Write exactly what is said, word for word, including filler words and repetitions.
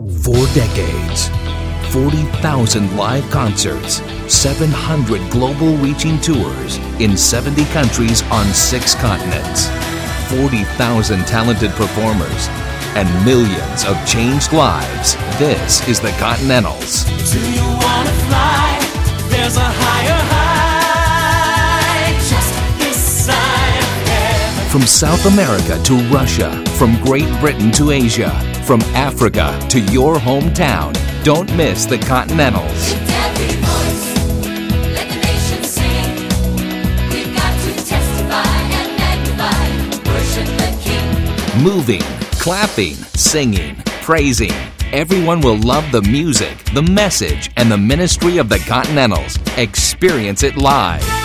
Four decades, forty thousand live concerts, seven hundred global reaching tours in seventy countries on six continents, forty thousand talented performers, and millions of changed lives. This is the Continentals. Do you wanna fly? There's a higher high just this side of heaven. From South America to Russia, from Great Britain to Asia, from Africa to your hometown, don't miss the Continentals. With every voice, let the nation sing. We've got to testify and magnify, worship the King. Moving, clapping, singing, praising. Everyone will love the music, the message, and the ministry of the Continentals. Experience it live.